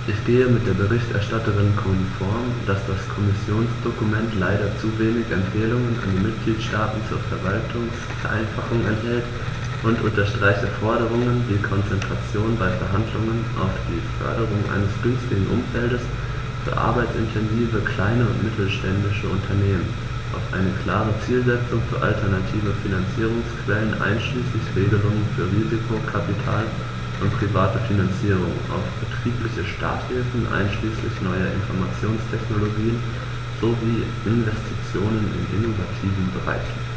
Ich gehe mit der Berichterstatterin konform, dass das Kommissionsdokument leider zu wenig Empfehlungen an die Mitgliedstaaten zur Verwaltungsvereinfachung enthält, und unterstreiche Forderungen wie Konzentration bei Verhandlungen auf die Förderung eines günstigen Umfeldes für arbeitsintensive kleine und mittelständische Unternehmen, auf eine klare Zielsetzung für alternative Finanzierungsquellen einschließlich Regelungen für Risikokapital und private Finanzierung, auf betriebliche Starthilfen einschließlich neuer Informationstechnologien sowie Investitionen in innovativen Bereichen.